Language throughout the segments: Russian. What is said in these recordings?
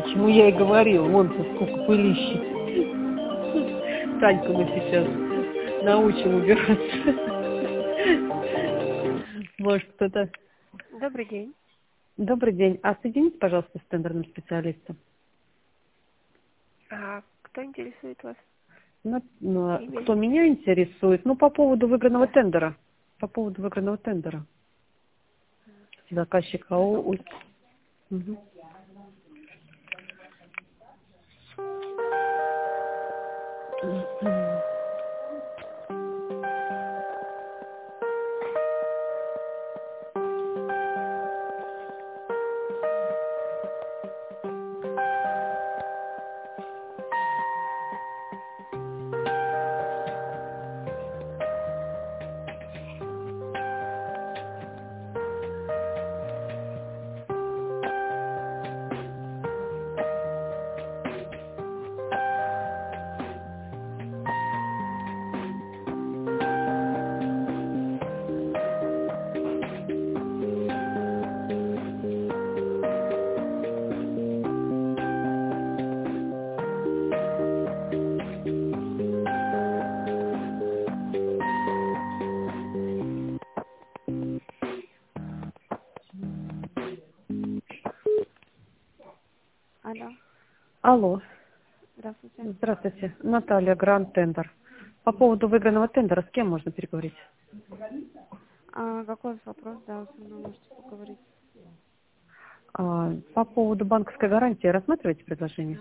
Почему я и говорил, вон-то сколько пылищи. Таньку мы сейчас научим убираться. Может, кто-то... Добрый день. Добрый день. А соедините, пожалуйста, с тендерным специалистом. А кто интересует вас? Кто меня интересует? Ну, по поводу выигранного Да. тендера. По поводу выигранного тендера. Заказчик АО. Угу. Алло. Алло. Здравствуйте. Здравствуйте. Наталья, Гранд Тендер. По поводу выигранного тендера с кем можно переговорить? А какой у вас вопрос? Да, со мной можете поговорить. По поводу банковской гарантии рассматриваете предложение?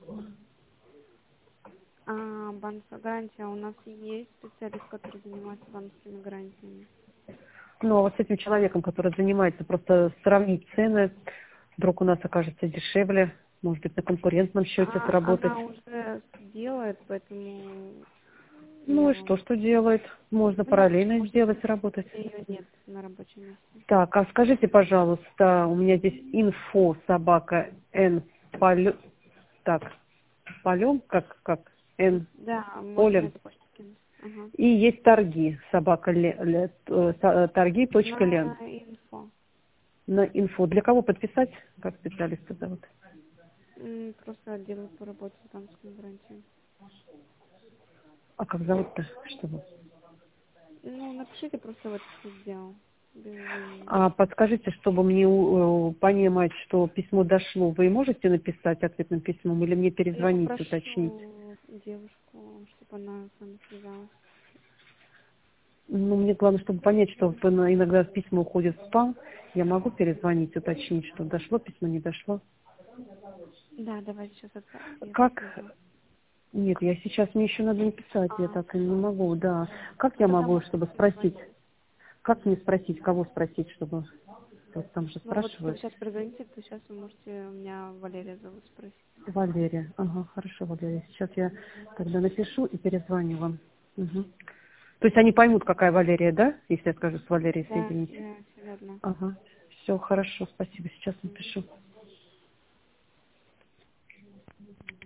Банковская гарантия. У нас есть специалист, который занимается банковскими гарантиями. Ну, а вот с этим человеком, который занимается, просто сравнить цены, вдруг у нас окажется дешевле, может быть, на конкурентном счете сработать. Она уже делает, поэтому Ну я и вам... что делает? Можно Ну, параллельно может, сделать, работать. ее нет на рабочем месте. Так, а скажите, пожалуйста, у меня здесь инфо собака Н полем, так, полем, как Н Да, можно полем. это почту кинуть. Ага. И есть торги, собака торги.лен. На инфо. На инфо. Для кого подписать? Как специалиста зовут? Просто отдел по работе с банковскими гарантиями. А как зовут-то? Чтобы? Ну, напишите просто в этот отдел. Без имени. А подскажите, чтобы мне понимать, что письмо дошло, вы можете написать ответным письмом или мне Я перезвонить, уточнить? попрошу девушку, чтобы она с вами связалась. Ну, мне главное, чтобы понять, что иногда письма уходят в спам. Я могу перезвонить, уточнить, что дошло письмо, не дошло. Да, давайте сейчас отправьте, я Как? посмотрю. Нет, я сейчас, мне еще надо написать, я так и не могу, да. Как Ну, я тогда могу, можете чтобы спросить? перезвонить. Как мне спросить, кого спросить, чтобы... Вот там же Ну, вот если вы спрашивают. сейчас перезвоните, то сейчас вы можете, у меня Валерия зовут, спросить. Валерия. Ага, хорошо, Валерия. Сейчас я тогда напишу и перезвоню вам. Мгм. То есть они поймут, какая Валерия, да? Если я скажу с Валерией Да, соединить. все верно. Ага. Все, хорошо, спасибо. Сейчас напишу.